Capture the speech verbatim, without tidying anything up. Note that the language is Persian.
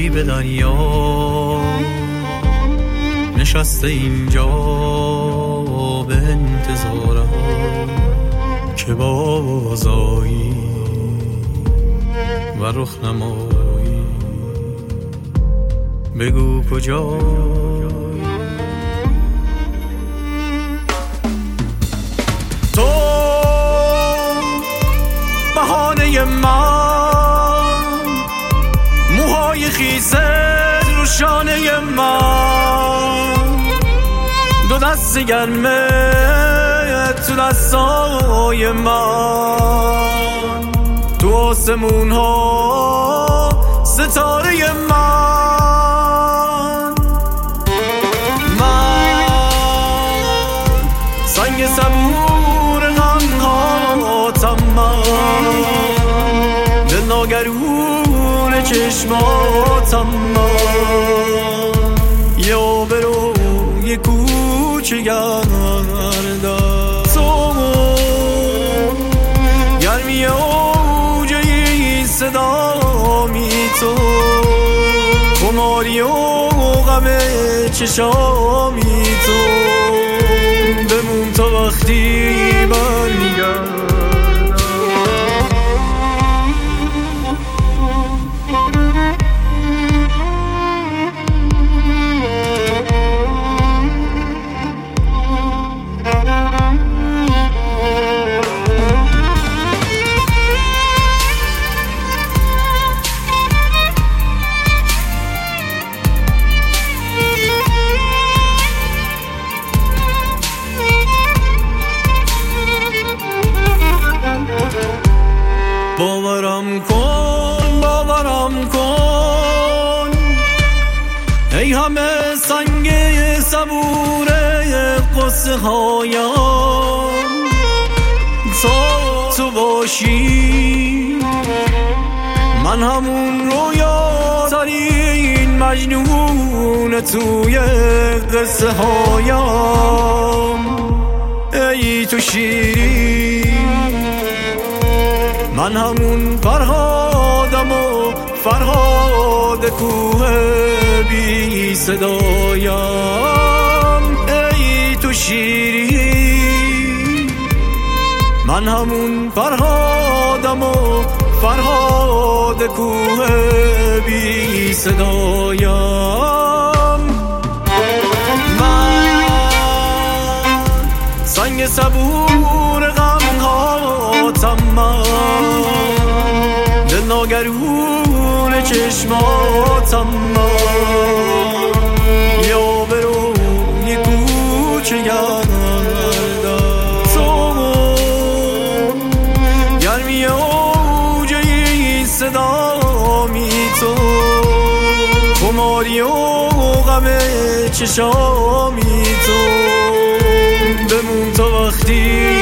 نشستی به دریا، نشسته اینجا به انتظارم که بازایی و رخ نمایی. بگو کجایی تو، بهانه من، موهای خیزت رو شانه من، دو دست گرمت تو دستای من، تو آسمون ها ستاره من. من سنگ صبور غم هاتم، من دل ناگرون چشماتم، من یه آبرو یه کوچه گردم تو، گرمی اوج این صدا می تو، خماری و غم چشامی تو، بمون تا وقتی برمیگردم. باورم کن باورم کن ای همه سنگ صبور قصه هایم، تو تو باشی من همون رویا ترین مجنون توی قصه هایم. ای تو شیری من همون فرهادم و فرهاد کوه بی صدایم. ای تو شیری من همون فرهادم و فرهاد کوه بی صدایم. من سنگ صبور غم هاتم، من دل ناگرون چشماتم، من یه آبرو یه کوچه گردم تو، گرمی اوج این صدا می تو، خماری و غم چشامی تو، بمون تا وقتی